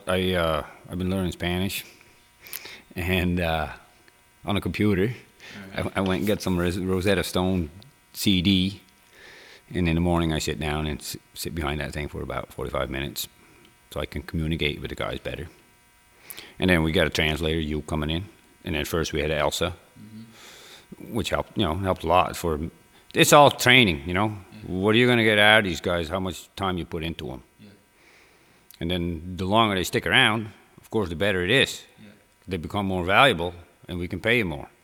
I've been learning Spanish, and on a computer, I went and got some Rosetta Stone CD, and in the morning I sit down and sit behind that thing for about 45 minutes, so I can communicate with the guys better. And then we got a translator, you coming in, and then first we had Elsa, which helped a lot. It's all training, What are you going to get out of these guys? How much time you put into them? Yeah. And then the longer they stick around, of course, the better it is. Yeah. They become more valuable, and we can pay you more.